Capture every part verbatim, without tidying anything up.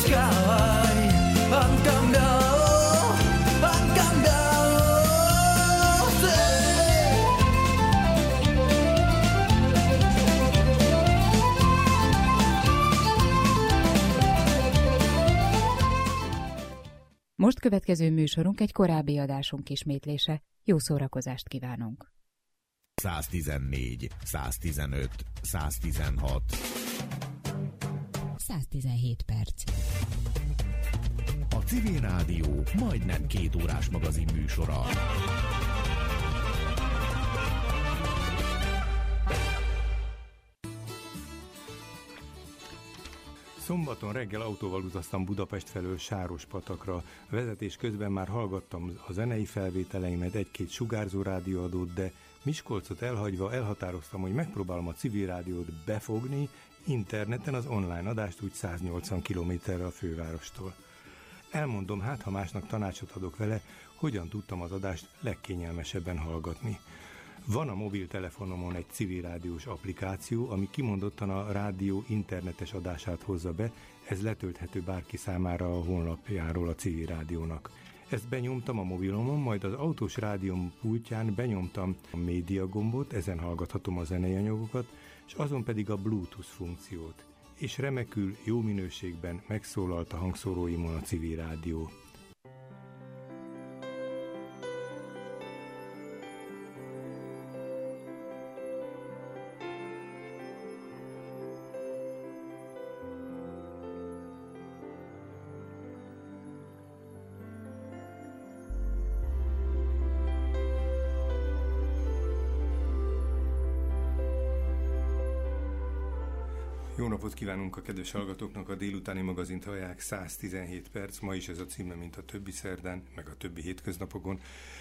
sky. I'm come down, I'm come down. Say. Most következő műsorunk egy korábbi adásunk ismétlése. Jó szórakozást kívánunk! száztizennégy, száztizenöt, száztizenhat. száztizenhét perc. A Civil Rádió majdnem két órás magazin műsora. Szombaton reggel autóval utaztam Budapest felől Sárospatakra. Vezetés közben már hallgattam a zenei felvételeimet, egy-két sugárzó rádióadót, de Miskolcot elhagyva elhatároztam, hogy megpróbálom a Civil Rádiót befogni interneten, az online adást úgy száznyolcvan kilométerre a fővárostól. Elmondom, hát ha másnak tanácsot adok vele, hogyan tudtam az adást legkényelmesebben hallgatni. Van a mobiltelefonomon egy Civil Rádiós applikáció, ami kimondottan a rádió internetes adását hozza be, ez letölthető bárki számára a honlapjáról a Civil Rádiónak. Ezt benyomtam a mobilomon, majd az autós rádióm pultján benyomtam a média gombot, ezen hallgathatom a zenei anyagokat, és azon pedig a Bluetooth funkciót. És remekül, jó minőségben megszólalt a hangszóróimon a Civil Rádió. Jó napot kívánunk a kedves hallgatóknak, a délutáni magazint hallják, száztizenhét perc, ma is ez a címe, mint a többi szerdán, meg a többi hétköznapokon.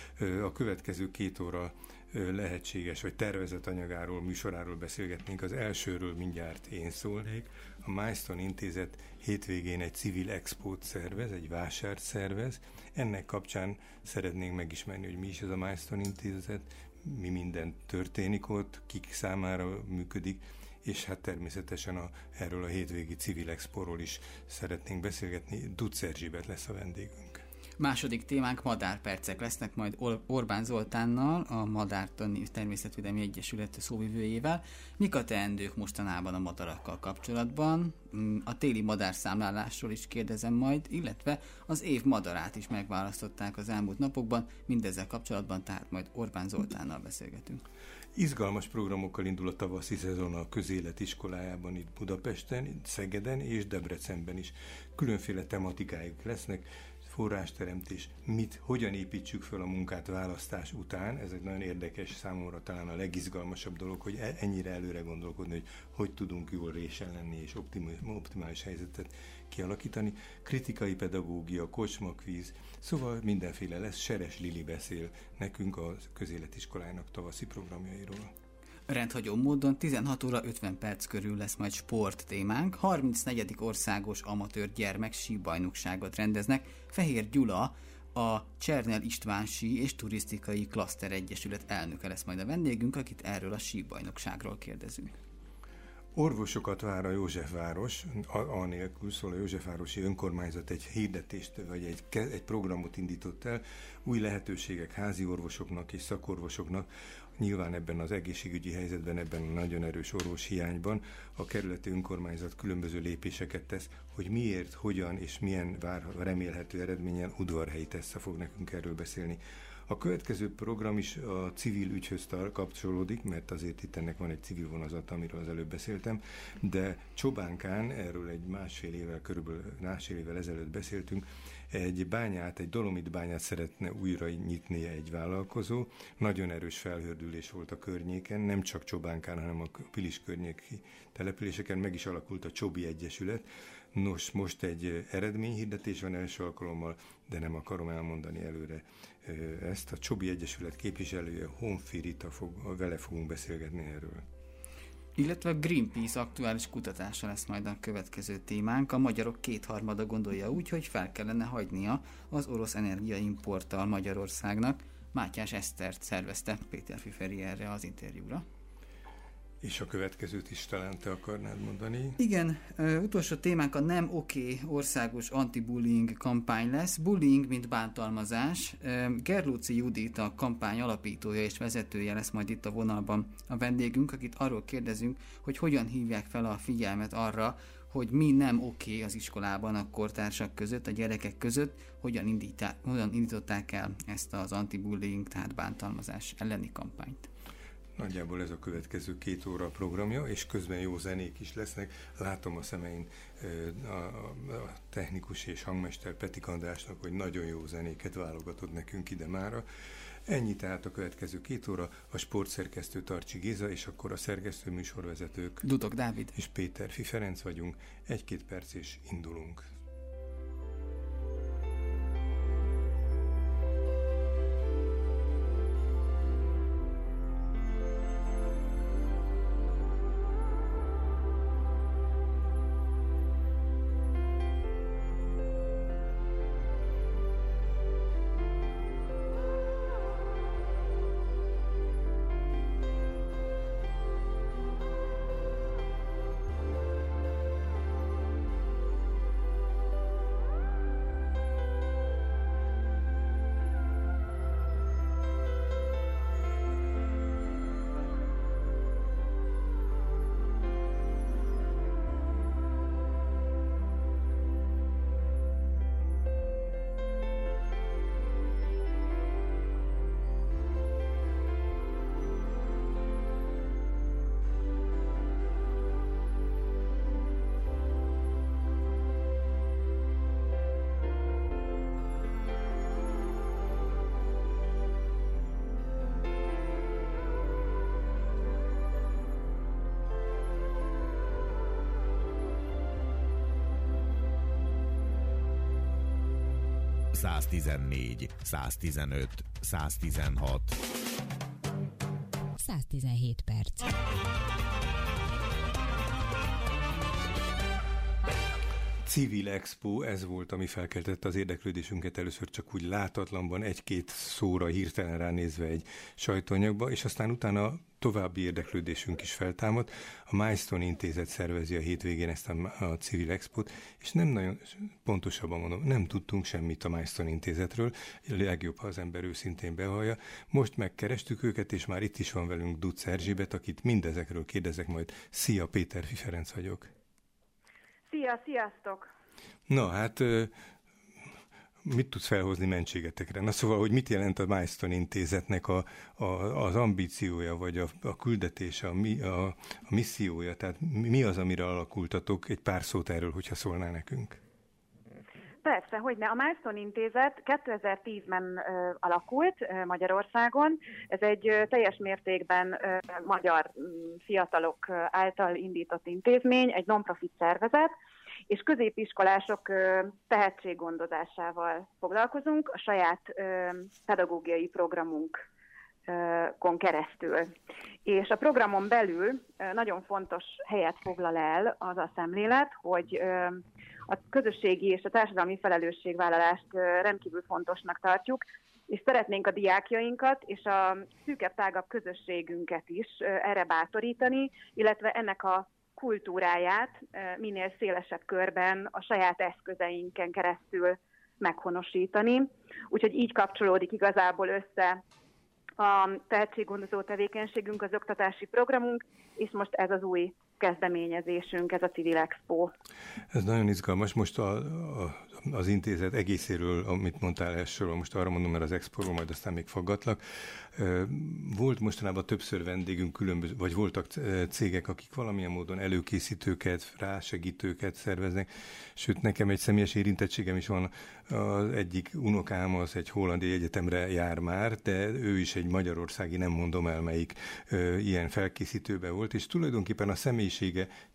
A következő két óra lehetséges, vagy tervezett anyagáról, műsoráról beszélgetnénk. Az elsőről mindjárt én szólnék. A Milestone Intézet hétvégén egy civil expót szervez, egy vásárt szervez. Ennek kapcsán szeretnénk megismerni, hogy mi is ez a Milestone Intézet, mi minden történik ott, kik számára működik, és hát természetesen a, erről a hétvégi Civil Expóról is szeretnénk beszélgetni. Duc Erzsébet lesz a vendégünk. Második témánk madárpercek lesznek, majd Or- Orbán Zoltánnal, a Madár Természetvédelmi Egyesület szóvivőjével. Mik a teendők mostanában a madarakkal kapcsolatban? A téli madárszámlálásról is kérdezem majd, illetve az év madarát is megválasztották az elmúlt napokban. Mindezzel kapcsolatban tehát majd Orbán Zoltánnal beszélgetünk. Izgalmas programokkal indul a tavaszi szezon a Közélet iskolájában itt Budapesten, Szegeden és Debrecenben is. Különféle tematikáik lesznek, forrásteremtés, mit, hogyan építsük föl a munkát választás után. Ez egy nagyon érdekes, számomra talán a legizgalmasabb dolog, hogy ennyire előre gondolkodni, hogy hogy tudunk jól résen lenni és optimális, optimális helyzetet kialakítani. Kritikai pedagógia, kocsmakvíz, szóval mindenféle lesz. Seres Lili beszél nekünk a Közéletiskolájának tavaszi programjairól. Rendhagyó módon tizenhat óra ötven perc körül lesz majd sport témánk. harmincnegyedik országos amatőr gyermek síbajnokságot rendeznek. Fehér Gyula, a Csernel István Sí és Turisztikai Klaszter Egyesület elnöke lesz majd a vendégünk, akit erről a síbajnokságról kérdezünk. Orvosokat vár a Józsefváros, anélkül szól a Józsefvárosi önkormányzat egy hirdetést, vagy egy, egy programot indított el, új lehetőségek házi orvosoknak és szakorvosoknak. Nyilván ebben az egészségügyi helyzetben, ebben a nagyon erős orvos hiányban a kerületi önkormányzat különböző lépéseket tesz, hogy miért, hogyan és milyen vár, remélhető eredménnyel udvarhelyi Tessa fog nekünk erről beszélni. A következő program is a civil ügyhöz kapcsolódik, mert azért itt ennek van egy civil vonazata, amiről az előbb beszéltem, de Csobánkán, erről egy másfél évvel, körülbelül másfél évvel ezelőtt beszéltünk, egy bányát, egy dolomit bányát szeretne újra nyitni egy vállalkozó. Nagyon erős felhördülés volt a környéken, nem csak Csobánkán, hanem a Pilis környéki településeken meg is alakult a Csobi Egyesület. Nos, most egy eredményhirdetés van első alkalommal, de nem akarom elmondani előre ezt. A Csobi Egyesület képviselője, Honfi Rita, fog, vele fogunk beszélgetni erről. Illetve Greenpeace aktuális kutatása lesz majd a következő témánk. A magyarok kétharmada gondolja úgy, hogy fel kellene hagynia az orosz energiaimporttal Magyarországnak. Mátyás Esztert szervezte Péter Fiferi erre az interjúra. És a következőt is talán te akarnád mondani? Igen, uh, utolsó témánk a Nem Oké országos anti-bullying kampány lesz. Bullying, mint bántalmazás. Uh, Gerlóci Judit, a kampány alapítója és vezetője lesz majd itt a vonalban a vendégünk, akit arról kérdezünk, hogy hogyan hívják fel a figyelmet arra, hogy mi nem oké az iskolában a kortársak között, a gyerekek között, hogyan, indítá, hogyan indították el ezt az anti-bullying, tehát bántalmazás elleni kampányt. Nagyjából ez a következő két óra programja, és közben jó zenék is lesznek. Látom a szemein a, a, a technikus és hangmester Petik Andrásnak, hogy nagyon jó zenéket válogatott nekünk ide mára. Ennyi tehát a következő két óra, a sportszerkesztő Tarcsi Géza, és akkor a szerkesztő műsorvezetők Dudok Dávid és Péterfi Ferenc vagyunk. Egy-két perc és indulunk. száztizennégy, száztizenöt, száztizenhat. száztizenhét perc. Civil Expo, ez volt, ami felkeltette az érdeklődésünket először csak úgy látatlanban, egy-két szóra hirtelen ránézve egy sajtóanyagba, és aztán utána további érdeklődésünk is feltámadt. A Milestone Intézet szervezi a hétvégén ezt a, a Civil Expót, és nem nagyon pontosabban mondom, nem tudtunk semmit a Milestone Intézetről, legjobb, ha az ember őszintén bevallja. Most megkerestük őket, és már itt is van velünk Duc Erzsébet, akit mindezekről kérdezek majd. Szia, Péterfi Ferenc vagyok. Szia, sziasztok! Na hát, mit tudsz felhozni mentségetekre? Na szóval, hogy mit jelent a Milestone Intézetnek a, a, az ambíciója, vagy a, a küldetése, a, a, a missziója? Tehát mi az, amire alakultatok? Egy pár szót erről, hogyha szólnál nekünk. Persze, hogyne. A Milestone Intézet kétezer-tízben ö, alakult ö, Magyarországon. Ez egy ö, teljes mértékben ö, magyar ö, fiatalok ö, által indított intézmény, egy non-profit szervezet, és középiskolások ö, tehetséggondozásával foglalkozunk a saját ö, pedagógiai programunkon keresztül. És a programon belül ö, nagyon fontos helyet foglal el az a szemlélet, hogy ö, a közösségi és a társadalmi felelősségvállalást rendkívül fontosnak tartjuk, és szeretnénk a diákjainkat és a szűkebb, tágabb közösségünket is erre bátorítani, illetve ennek a kultúráját minél szélesebb körben a saját eszközeinken keresztül meghonosítani. Úgyhogy így kapcsolódik igazából össze a tehetséggondozó tevékenységünk, az oktatási programunk, és most ez az új kezdeményezésünk, ez a Civil Expo. Ez nagyon izgalmas. Most a, a, az intézet egészéről, amit mondtál elsőről, most arra mondom, mert az Expóról majd aztán még faggatlak. Volt mostanában többször vendégünk, különböző, vagy voltak cégek, akik valamilyen módon előkészítőket, rásegítőket szerveznek, sőt nekem egy személyes érintettségem is van. Az egyik unokám az egy hollandi egyetemre jár már, de ő is egy magyarországi, nem mondom el melyik, ilyen felkészítőbe volt, és tulajdonképpen a személyisége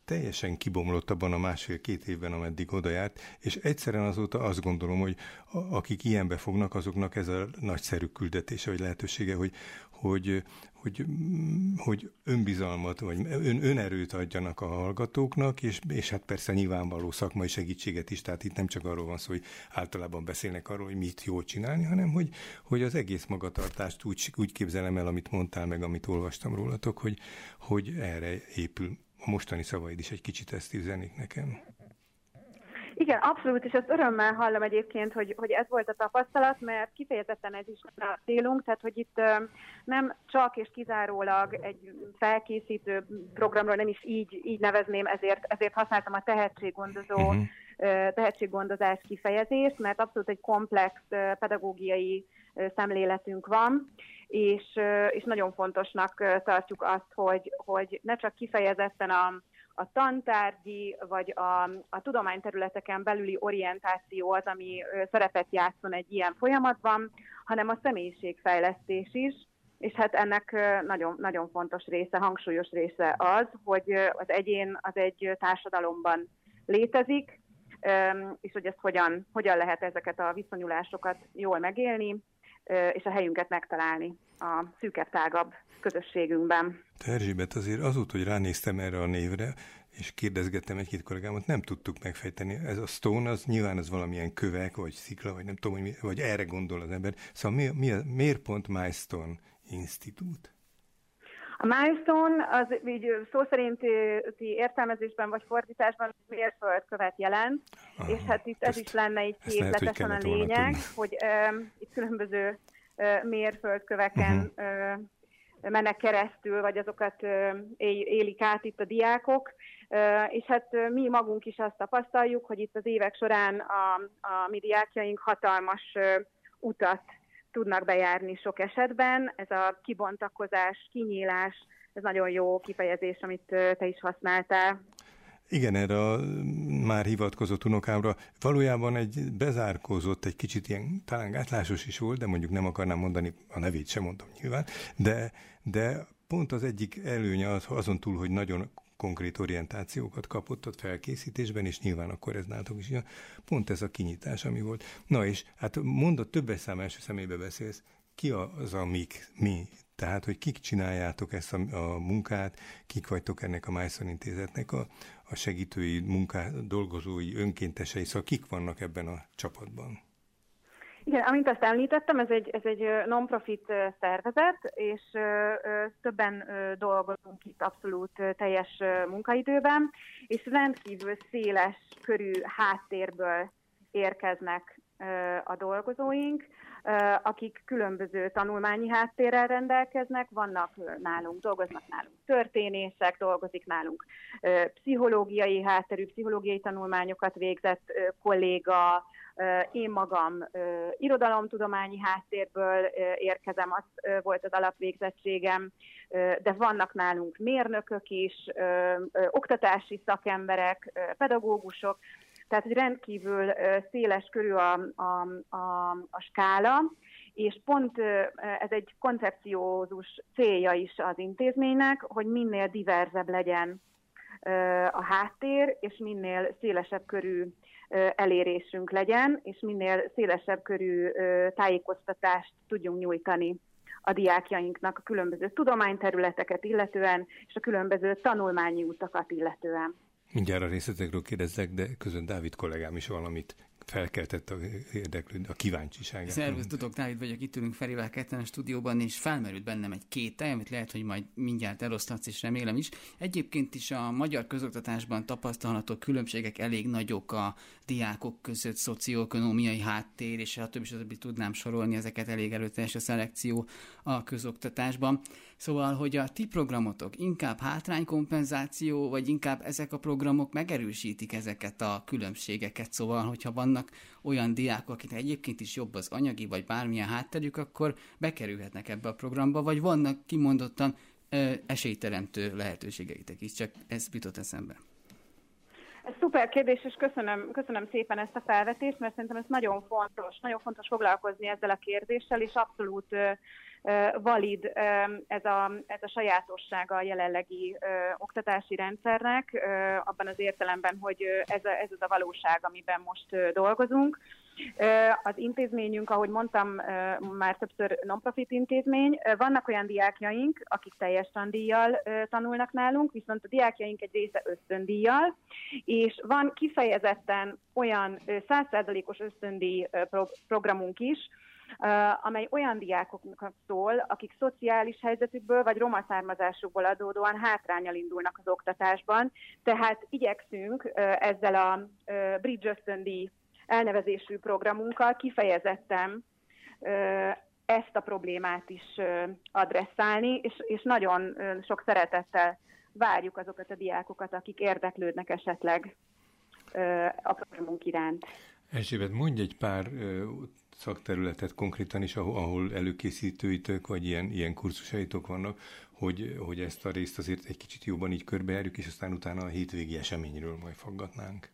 teljesen kibomlott abban a másfél-két évben, ameddig oda járt, és egyszerűen azóta azt gondolom, hogy akik ilyenbe fognak, azoknak ez a nagyszerű küldetése, vagy lehetősége, hogy, hogy, hogy, hogy önbizalmat, vagy ön, önerőt adjanak a hallgatóknak, és, és hát persze nyilvánvaló szakmai segítséget is, tehát itt nem csak arról van szó, hogy általában beszélnek arról, hogy mit jól csinálni, hanem hogy, hogy az egész magatartást úgy, úgy képzelem el, amit mondtál meg, amit olvastam rólatok, hogy, hogy erre épül. A mostani szavaid is egy kicsit ezt üzenik nekem. Igen, abszolút, és ezt örömmel hallom egyébként, hogy, hogy ez volt a tapasztalat, mert kifejezetten ez is a célunk, tehát hogy itt nem csak és kizárólag egy felkészítő programról, nem is így, így nevezném, ezért, ezért használtam a tehetséggondozó, uh-huh. tehetséggondozás kifejezést, mert abszolút egy komplex pedagógiai szemléletünk van, és, és nagyon fontosnak tartjuk azt, hogy, hogy ne csak kifejezetten a a tantárgyi vagy a, a tudományterületeken belüli orientáció az, ami szerepet játszon egy ilyen folyamatban, hanem a személyiségfejlesztés is, és hát ennek nagyon, nagyon fontos része, hangsúlyos része az, hogy az egyén az egy társadalomban létezik, és hogy ezt hogyan, hogyan lehet ezeket a viszonyulásokat jól megélni, és a helyünket megtalálni a szűkebb, tágabb közösségünkben. Te Erzsébet, azért azóta, hogy ránéztem erre a névre, és kérdezgettem egy-két kollégámat, nem tudtuk megfejteni. Ez a Stone, az nyilván az valamilyen kövek, vagy szikla, vagy nem tudom, hogy mi, vagy erre gondol az ember. Szóval mi, mi a, miért pont Milestone Institute? A milestone az így szó szerinti értelmezésben vagy fordításban mérföldkövet jelent, aha, és hát itt ez is lenne egy képletesen a lényeg, hogy uh, itt különböző uh, mérföldköveken uh-huh. uh, mennek keresztül, vagy azokat uh, élik át itt a diákok, uh, és hát uh, mi magunk is azt tapasztaljuk, hogy itt az évek során a, a mi diákjaink hatalmas uh, utat tudnak bejárni sok esetben. Ez a kibontakozás, kinyílás, ez nagyon jó kifejezés, amit te is használtál. Igen, erre a már hivatkozott unokámra valójában egy bezárkózott, egy kicsit ilyen talán gátlásos is volt, de mondjuk nem akarnám mondani, a nevét sem mondom nyilván, de, de pont az egyik előnye az, azon túl, hogy nagyon konkrét orientációkat kapott ott felkészítésben, és nyilván akkor ez nálatok is, pont ez a kinyitás, ami volt. Na és hát mondod, többes szám első személybe beszélsz, ki az a mik, mi? Tehát, hogy kik csináljátok ezt a, a munkát, kik vagytok ennek a Milestone Intézetnek a, a segítői, munká, dolgozói, önkéntesei, szóval kik vannak ebben a csapatban? Igen, amint azt említettem, ez egy, ez egy non-profit szervezet, és többen dolgozunk itt abszolút teljes munkaidőben, és rendkívül széles körű háttérből érkeznek a dolgozóink, akik különböző tanulmányi háttérrel rendelkeznek, vannak nálunk, dolgoznak nálunk történészek, dolgozik nálunk pszichológiai hátterű, pszichológiai tanulmányokat végzett kolléga, én magam irodalomtudományi háttérből érkezem, az volt az alapvégzettségem, de vannak nálunk mérnökök is, oktatási szakemberek, pedagógusok, tehát hogy rendkívül széles körű a, a, a, a skála, és pont ez egy koncepciózus célja is az intézménynek, hogy minél diverzebb legyen a háttér, és minél szélesebb körű elérésünk legyen, és minél szélesebb körű tájékoztatást tudjunk nyújtani a diákjainknak a különböző tudományterületeket illetően, és a különböző tanulmányi utakat illetően. Mindjárt a részletekről kérdezlek, de közön Dávid kollégám is valamit felkeltett a érdeklődő, a kíváncsiságát. Szervusz, tudok, Dávid vagyok, itt ülünk Ferivel ketten a stúdióban, és felmerült bennem egy kételj, amit lehet, hogy majd mindjárt elosztatsz, és remélem is. Egyébként is a magyar közoktatásban tapasztalható különbségek elég nagyok a diákok között, szocioökonómiai háttér, és a többi, többi tudnám sorolni, ezeket elég erőteljes a szelekció a közoktatásban. Szóval, hogy a ti programotok inkább hátránykompenzáció, vagy inkább ezek a programok megerősítik ezeket a különbségeket, szóval, hogyha vannak olyan diákok, akik egyébként is jobb az anyagi, vagy bármilyen hátterük, akkor bekerülhetnek ebbe a programba, vagy vannak kimondottan ö, esélyteremtő lehetőségeitek is, csak ez jutott eszembe. Ez szuper kérdés, és köszönöm, köszönöm szépen ezt a felvetést, mert szerintem ez nagyon fontos, nagyon fontos foglalkozni ezzel a kérdéssel, és abszolút ö, valid ez a, ez a sajátossága a jelenlegi oktatási rendszernek, abban az értelemben, hogy ez, a, ez az a valóság, amiben most dolgozunk. Az intézményünk, ahogy mondtam, már többször non-profit intézmény. Vannak olyan diákjaink, akik teljes tandíjjal tanulnak nálunk, viszont a diákjaink egy része ösztöndíjjal, és van kifejezetten olyan száz százalékos ösztöndíj programunk is, amely olyan diákoknak szól, akik szociális helyzetükből vagy roma származásukból adódóan hátránnyal indulnak az oktatásban, tehát igyekszünk ezzel a Bridge ösztöndíj elnevezésű programunkkal kifejezetten ezt a problémát is adresszálni, és, és nagyon sok szeretettel várjuk azokat a diákokat, akik érdeklődnek esetleg a programunk iránt. Erzsébet, mondj egy pár szakterületet konkrétan is, ahol, ahol előkészítőitek, vagy ilyen, ilyen kurzusaitok vannak, hogy, hogy ezt a részt azért egy kicsit jobban így körbejárjuk, és aztán utána a hétvégi eseményről majd faggatnánk.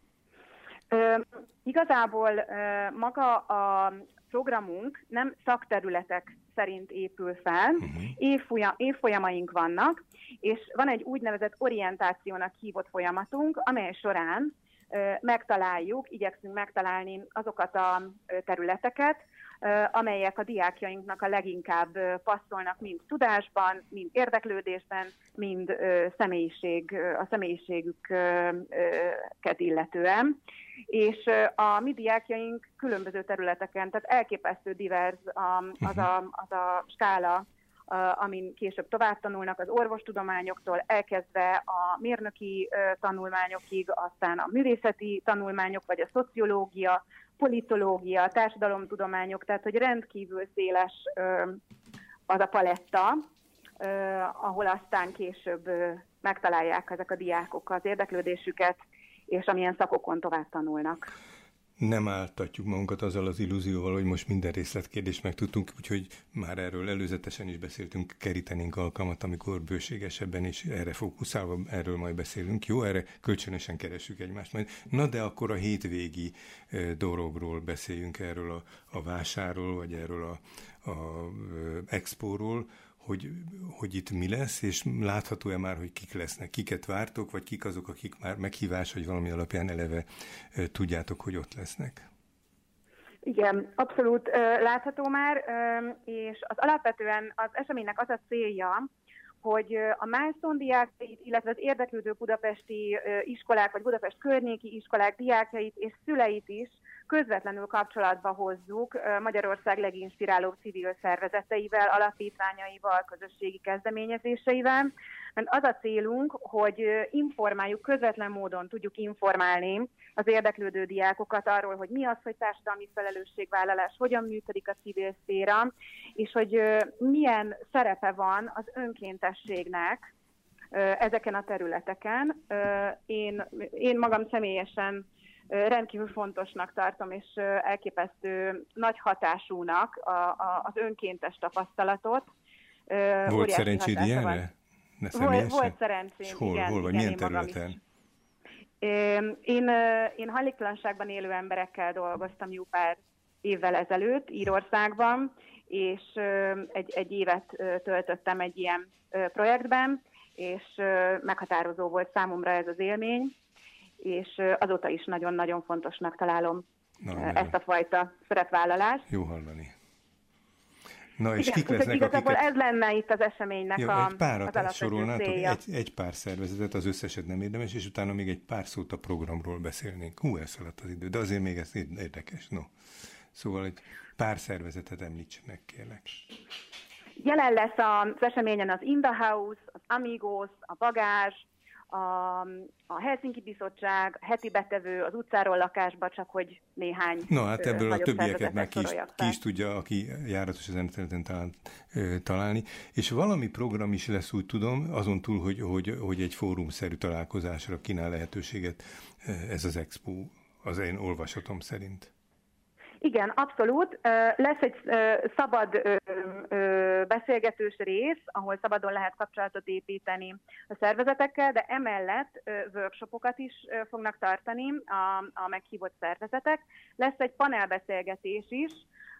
Ö, igazából ö, maga a programunk nem szakterületek szerint épül fel, uh-huh. Évfolyam, évfolyamaink vannak, és van egy úgynevezett orientációnak hívott folyamatunk, amely során ö, megtaláljuk, igyekszünk megtalálni azokat a ö, területeket, ö, amelyek a diákjainknak a leginkább ö, passzolnak, mind tudásban, mind érdeklődésben, mind ö, személyiség, ö, a személyiségüket illetően. És a mi diákjaink különböző területeken, tehát elképesztő divers az a, az a skála, amin később tovább tanulnak, az orvostudományoktól elkezdve a mérnöki tanulmányokig, aztán a művészeti tanulmányok, vagy a szociológia, politológia, társadalomtudományok, tehát hogy rendkívül széles az a paletta, ahol aztán később megtalálják ezek a diákok az érdeklődésüket, és amilyen szakokon tovább tanulnak. Nem áltatjuk magunkat azzal az illúzióval, hogy most minden részletkérdést megtudtunk, úgyhogy már erről előzetesen is beszéltünk, kerítenénk alkalmat, amikor bőségesebben is erre fókuszálva, erről majd beszélünk. Jó, erre kölcsönösen keressük egymást majd. Na de akkor a hétvégi e, dologról beszéljünk, erről a, a vásárról, vagy erről a, a, a expóról, hogy, hogy itt mi lesz, és látható-e már, hogy kik lesznek, kiket vártok, vagy kik azok, akik már meghívás, vagy valami alapján eleve e, tudjátok, hogy ott lesznek? Igen, abszolút e, látható már, e, és az alapvetően az eseménynek az a célja, hogy a milestone diákjait, illetve az érdeklődő budapesti iskolák, vagy Budapest környéki iskolák diákjait és szüleit is közvetlenül kapcsolatba hozzuk Magyarország leginspirálóbb civil szervezeteivel, alapítványaival, közösségi kezdeményezéseivel. Mert az a célunk, hogy informáljuk, közvetlen módon tudjuk informálni az érdeklődő diákokat arról, hogy mi az, hogy társadalmi felelősségvállalás, hogyan működik a civil szféra, és hogy milyen szerepe van az önkéntességnek ezeken a területeken. Én, én magam személyesen rendkívül fontosnak tartom, és elképesztő nagy hatásúnak a, a, az önkéntes tapasztalatot. Volt szerencséd ilyenre? Volt, volt szerencsém, hol, igen. Hol, vagy igen, milyen területen? Én, én hajléktalanságban élő emberekkel dolgoztam jó pár évvel ezelőtt Írországban, és egy, egy évet töltöttem egy ilyen projektben, és meghatározó volt számomra ez az élmény, és azóta is nagyon-nagyon fontosnak találom Na, ezt a fajta szerepvállalást. Jó hallani. Na, és igen, kik lesznek, igazából akiket... ez lenne itt az eseménynek ja, a, egy párat az alapvető célja. Egy, egy pár szervezetet, az összeset nem érdemes, és utána még egy pár szót a programról beszélnénk. Hú, elszaladt az idő, de azért még ez érdekes. No. Szóval egy pár szervezetet említsenek, kérlek. Jelen lesz az eseményen az In the House, az Amigos, a Bagázs, a, a Helsinki Bizottság, a Heti Betevő, az Utcáról lakásba, csak hogy néhány Na hát ebből a többieket már ki is, ki is fel. tudja, aki járatos ezen a területen talál, találni. És valami program is lesz, úgy tudom, azon túl, hogy, hogy, hogy egy fórumszerű találkozásra kínál lehetőséget ez az expo, az én olvasatom szerint. Igen, abszolút. Lesz egy szabad beszélgetős rész, ahol szabadon lehet kapcsolatot építeni a szervezetekkel, de emellett workshopokat is fognak tartani a, a meghívott szervezetek. Lesz egy panelbeszélgetés is,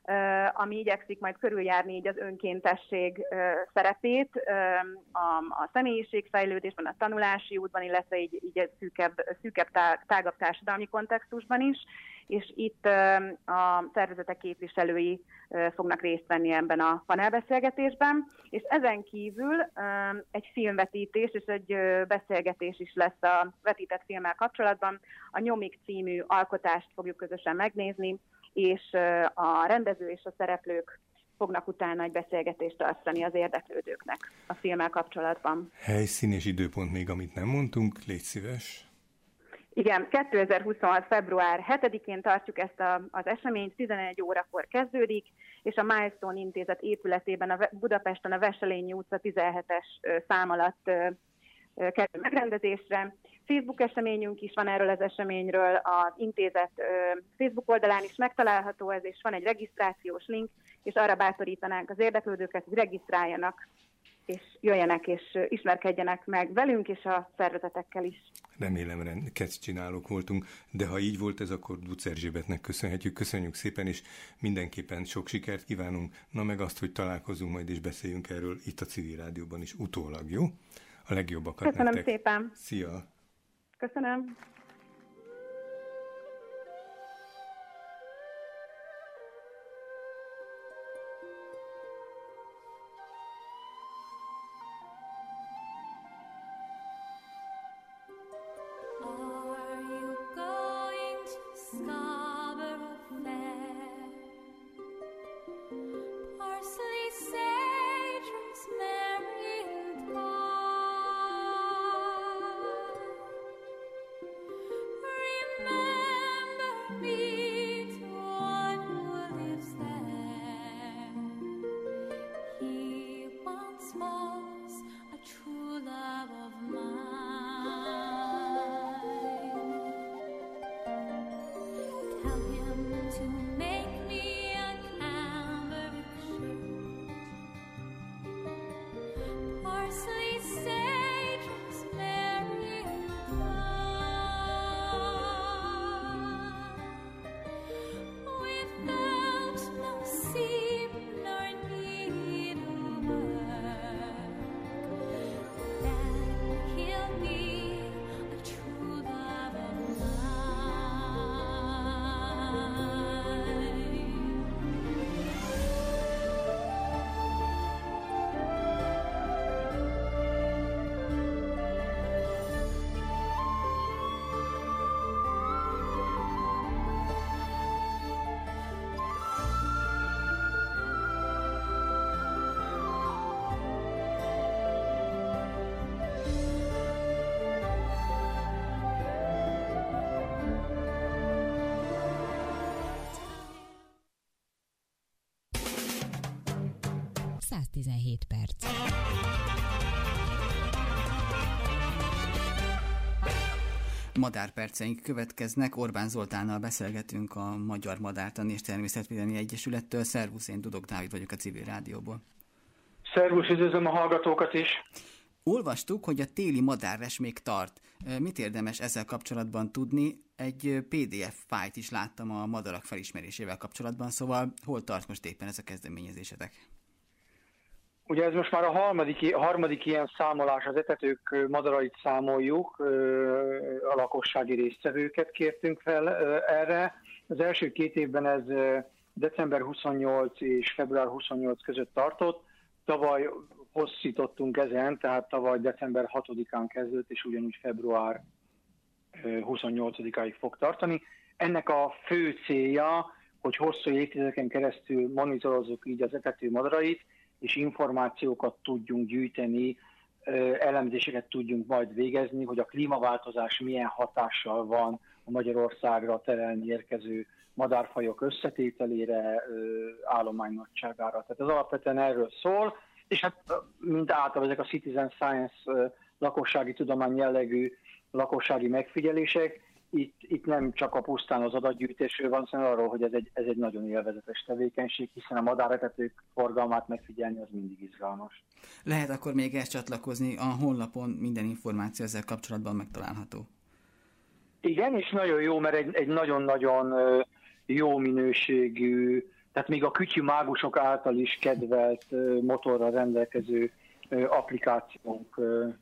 ami igyekszik majd körüljárni így az önkéntesség szerepét a, a személyiségfejlődésben, a tanulási útban, illetve így, így szűkebb, szűkebb, tágabb társadalmi kontextusban is, és itt a szervezetek képviselői fognak részt venni ebben a panelbeszélgetésben, és ezen kívül egy filmvetítés és egy beszélgetés is lesz a vetített filmmel kapcsolatban. A Nyomik című alkotást fogjuk közösen megnézni, és a rendező és a szereplők fognak utána egy beszélgetést tartani az érdeklődőknek a filmmel kapcsolatban. Helyszín és időpont még, amit nem mondtunk, légy szíves. Igen, kétezer-huszonhat. február hetedikén tartjuk ezt a, az eseményt, tizenegy órakor kezdődik, és a Milestone Intézet épületében a Budapesten a Veselényi utca tizenhetes szám alatt kerül megrendezésre. Facebook eseményünk is van erről az eseményről, az intézet Facebook oldalán is megtalálható ez, és van egy regisztrációs link, és arra bátorítanánk az érdeklődőket, hogy regisztráljanak, és jöjjenek, és ismerkedjenek meg velünk, és a szervezetekkel is. Remélem, keccscsinálók voltunk, de ha így volt ez, akkor Duc Erzsébetnek köszönhetjük. Köszönjük szépen, és mindenképpen sok sikert kívánunk. Na meg azt, hogy találkozunk majd, és beszéljünk erről itt a Civil Rádióban is utólag, jó? A legjobbakat Köszönöm nektek. szépen. Szia! Köszönöm. száztizenhét perc. Madárperceink következnek. Orbán Zoltánnal beszélgetünk a Magyar Madártani és Természetvédelmi Egyesülettől. Szervusz, én Dudok Dávid vagyok a Civil Rádióból. Szervusz, üdvözlöm a hallgatókat is. Olvastuk, hogy a téli madárres még tart. Mit érdemes ezzel kapcsolatban tudni? Egy pé dé ef fájlt is láttam a madarak felismerésével kapcsolatban, szóval hol tart most éppen ez a kezdeményezésetek? Ugye ez most már a harmadik, a harmadik ilyen számolás, az etetők madarait számoljuk, a lakossági résztvevőket kértünk fel erre. Az első két évben ez december huszonnyolc és február huszonnyolc között tartott. Tavaly hosszítottunk ezen, tehát tavaly december hatodikán kezdődött, és ugyanúgy február huszonnyolcadikáig fog tartani. Ennek a fő célja, hogy hosszú évtizedeken keresztül monitorozzuk így az etető madarait, és információkat tudjunk gyűjteni, elemzéseket tudjunk majd végezni, hogy a klímaváltozás milyen hatással van a Magyarországra terelni érkező madárfajok összetételére, állománynagyságára. Tehát ez alapvetően erről szól, és hát mint általában ezek a citizen science lakossági tudomány jellegű lakossági megfigyelések, Itt, itt nem csak a pusztán az adatgyűjtésről van, hanem arról, hogy ez egy, ez egy nagyon élvezetes tevékenység, hiszen a madáretetők forgalmát megfigyelni az mindig izgalmas. Lehet akkor még ezt csatlakozni, a honlapon minden információ ezzel kapcsolatban megtalálható. Igen, és nagyon jó, mert egy, egy nagyon-nagyon jó minőségű Tehát még a kütyümágusok által is kedvelt motorral rendelkező applikációnk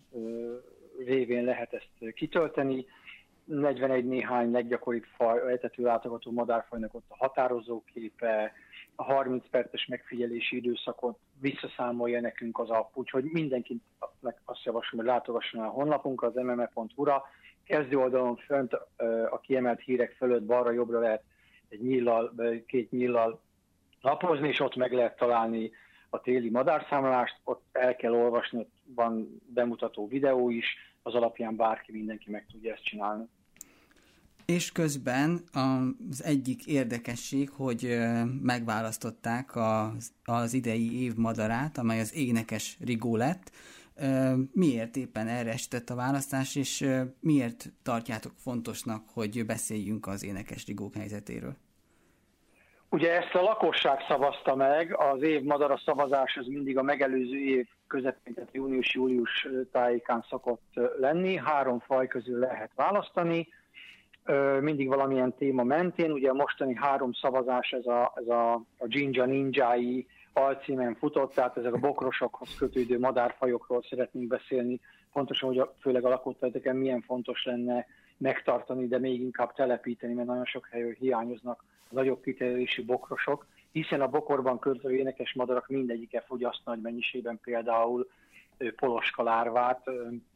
révén lehet ezt kitölteni. negyvenegy néhány leggyakoribb faj, etetőlátogató madárfajnak ott a határozó képe, a harminc perces megfigyelési időszakot visszaszámolja nekünk az app, úgyhogy mindenkinek azt javaslom, hogy látogasson el a honlapunkra, az em em e pont hu-ra. Kezdő oldalon fönt a kiemelt hírek fölött balra-jobbra lehet egy nyíllal, két nyíllal lapozni, és ott meg lehet találni a téli madárszámlást, ott el kell olvasni, ott van bemutató videó is, az alapján bárki, mindenki meg tudja ezt csinálni. És közben az egyik érdekesség, hogy megválasztották az, az idei év madarát, amely az énekes rigó lett. Miért éppen erre esett a választás, és miért tartjátok fontosnak, hogy beszéljünk az énekes rigók helyzetéről? Ugye ezt a lakosság szavazta meg, az év madara szavazás az mindig a megelőző év közepén, tehát június-július tájékán szokott lenni, három faj közül lehet választani, mindig valamilyen téma mentén, ugye a mostani három szavazás ez a, ez a, a Jinja Ninjái alcímen futott, tehát ezek a bokrosokhoz kötődő madárfajokról szeretnénk beszélni, pontosan, hogy a, főleg a lakóterületeken milyen fontos lenne megtartani, de még inkább telepíteni, mert nagyon sok helyről hiányoznak a nagyobb kiterjedésű bokrosok, hiszen a bokorban költöző énekes madarak mindegyike fogyaszt nagy mennyiségben például poloska lárvát,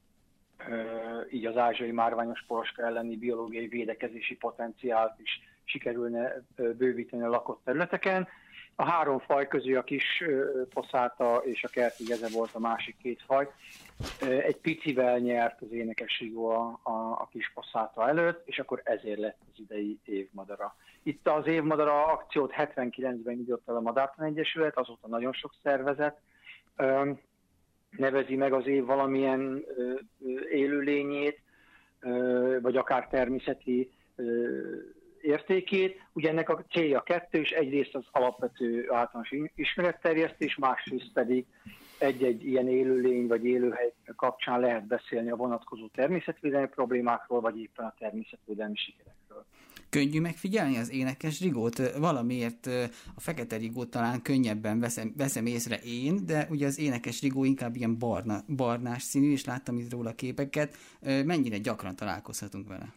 így az ázsiai márványos poloska elleni biológiai védekezési potenciált is sikerülne bővíteni a lakott területeken. A három faj közül a kis poszáta és a kerti geze volt a másik két faj. Egy picivel nyert az énekes rigó a, a, a kis poszáta előtt, és akkor ezért lett az idei évmadara. Itt az évmadara akciót hetvenkilencben indított el a Madártani Egyesület, azóta nagyon sok szervezet nevezi meg az év valamilyen élőlényét, vagy akár természeti értékét. Ugye ennek a célja kettős, egyrészt az alapvető általános ismeretterjesztés, másrészt pedig egy-egy ilyen élőlény vagy élőhely kapcsán lehet beszélni a vonatkozó természetvédelmi problémákról, vagy éppen a természetvédelmi sikerekről. Könnyű megfigyelni az énekes rigót? Valamiért a fekete rigót talán könnyebben veszem, veszem észre én, de ugye az énekes rigó inkább ilyen barna, barnás színű, és láttam itt róla képeket. Mennyire gyakran találkozhatunk vele?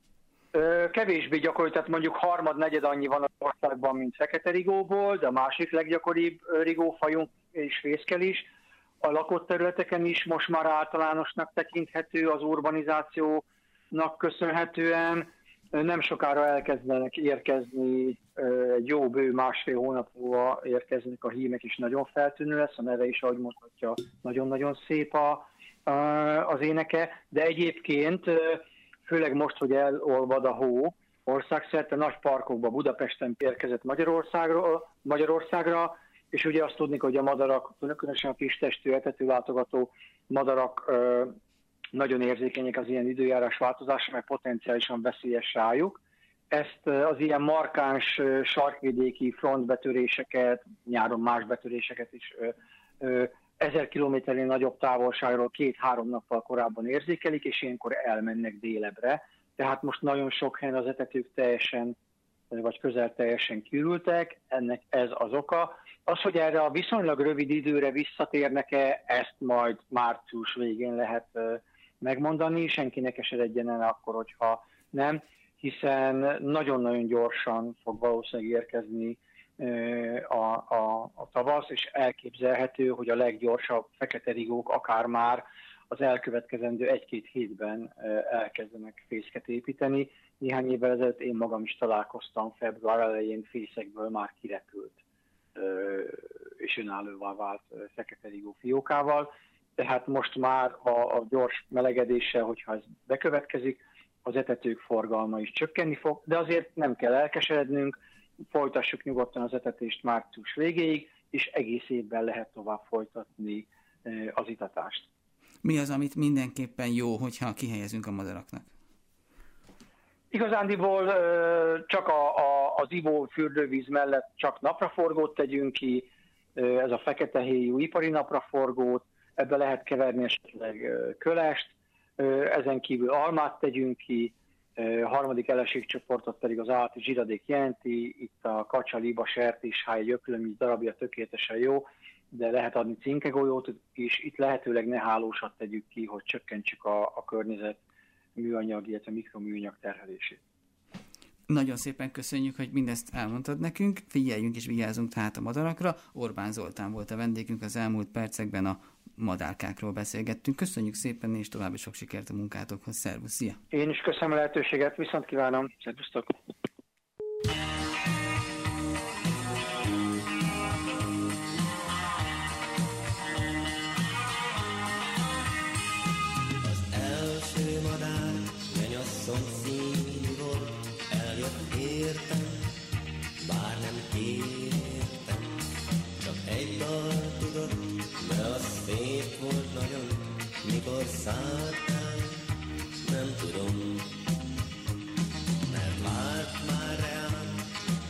Kevésbé gyakori, tehát mondjuk harmad-negyed annyi van az országban, mint fekete rigóból, de a másik leggyakoribb rigófajunk és fészkel is. A lakott területeken is most már általánosnak tekinthető az urbanizációnak köszönhetően. Nem sokára elkezdenek érkezni, egy jó bő másfél hónap múlva érkeznek a hímek is, nagyon feltűnő lesz, a neve is, ahogy mondhatja, nagyon-nagyon szép a, az éneke, de egyébként főleg most, hogy elolvad a hó, országszerte nagy parkokba, Budapesten érkezett Magyarországra, Magyarországra, és ugye azt tudni, hogy a madarak, különösen a kis testű etetőlátogató madarak nagyon érzékenyek az ilyen időjárás változásra, mert potenciálisan veszélyes rájuk. Ezt az ilyen markáns sarkvidéki frontbetöréseket, nyáron más betöréseket is ezer kilométernél nagyobb távolságról két-három nappal korábban érzékelik, és ilyenkor elmennek délebre. Tehát most nagyon sok helyen az etetők teljesen, vagy közel teljesen kiürültek, ennek ez az oka. Az, hogy erre a viszonylag rövid időre visszatérnek-e, ezt majd március végén lehet megmondani, senkinek esedjen el akkor, hogyha nem, hiszen nagyon-nagyon gyorsan fog valószínűleg érkezni a, a, a tavasz, és elképzelhető, hogy a leggyorsabb fekete rigók akár már az elkövetkezendő egy-két hétben elkezdenek fészket építeni. Néhány évvel ezelőtt én magam is találkoztam, február elején fészekből már kirepült és önállóvá vált fekete rigó fiókával. Tehát most már a, a gyors melegedéssel, hogyha ez bekövetkezik, az etetők forgalma is csökkenni fog, de azért nem kell elkeserednünk, folytassuk nyugodtan az etetést március végéig, és egész évben lehet tovább folytatni az itatást. Mi az, amit mindenképpen jó, hogyha kihelyezünk a madaraknak? Igazándiból csak a, a, az ivó fürdővíz mellett csak napraforgót tegyünk ki, ez a fekete héjú ipari napraforgót, ebbe lehet keverni esetleg kölest, ezen kívül almát tegyünk ki, A harmadik ellenségcsoportot pedig az állati zsiradék jelenti, itt a kacsa, liba, sertés, háj, gyöklöm, darabja tökéletesen jó, de lehet adni cinkegolyót, és itt lehetőleg ne hálósat tegyük ki, hogy csökkentsük a, a környezet műanyag, illetve mikroműanyag terhelését. Nagyon szépen köszönjük, hogy mindezt elmondtad nekünk, figyeljünk és vigyázzunk tehát a madarakra. Orbán Zoltán volt a vendégünk, az elmúlt percekben a madárkákról beszélgettünk. Köszönjük szépen, és további sok sikert a munkátokhoz. Szervusz, szia! Én is köszönöm a lehetőséget, viszont kívánom, szervusztok! Az első madár, mennyasszony színű volt, eljött értem, bár nem kértem, csak egy dal tudott, de az szép volt nagyon, mikor szálltál, nem tudom,